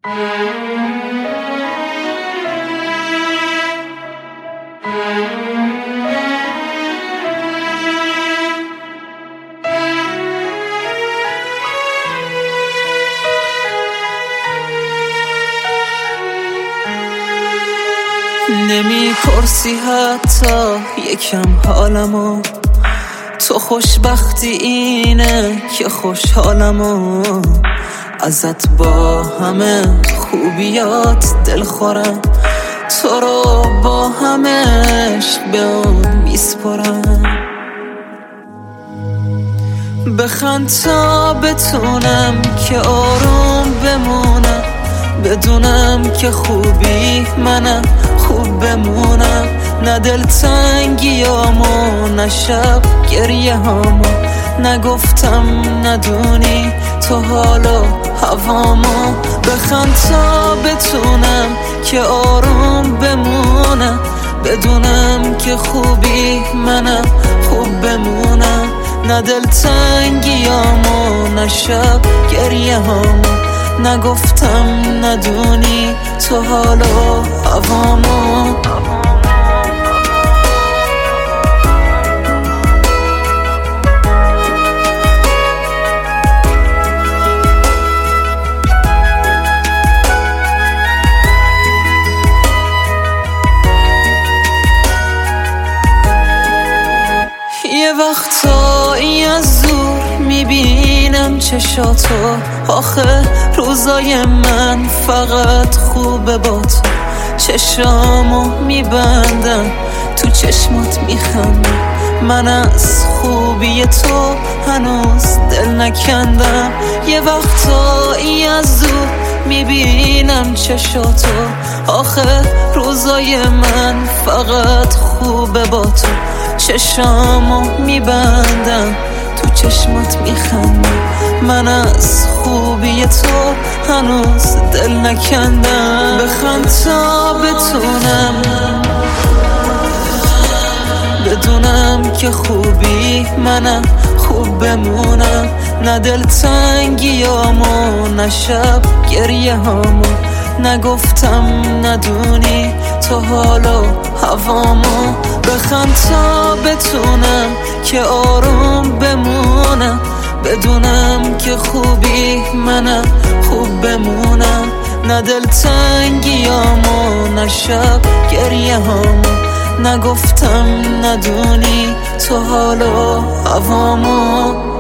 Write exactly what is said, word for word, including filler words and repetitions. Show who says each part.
Speaker 1: نمی پرسی حتی یکم حالمو، تو خوشبختی اینه که خوشحالمو. ازت با همه خوبیات دل خورم، تو رو با همه عشق به اون میسپرم. بخند تا بتونم که آروم بمونم، بدونم که خوبی منم، خوب بمونم. نه دلتنگیامو نه شب گریه هامو، نگفتم ندونی تو حالا هوامو. بخند تا بتونم که آروم بمونم، بدونم که خوبی منم، خوب بمونم. نه دلتنگیامو نه شب گریه هامو، نگفتم ندونی تو حالا هوامو. یه وقتایی از دور میبینم چشاتو، آخه روزای من فقط خوبه با تو. چشامو میبندم تو چشمات میخندم، من از خوبی تو هنوز دل نکندم. یه وقتایی از دور میبینم چشاتو، آخه روزای من فقط خوبه با تو. چشامو میبندم تو چشمات میخندم، من از خوبی تو هنوز دل نکندم. بخند تا بتونم بدونم که خوبی منم، خوب بمونم. نه دلتنگیامو نه شب گریه هامو، نگفتم ندونی تو حالا هوامو. بخند تا بتونم که آروم بمونم، بدونم که خوبی منم، خوب بمونم. نه دلتنگیامو نه شب گریه هامو، نگفتم ندونی تو حالا هوامو.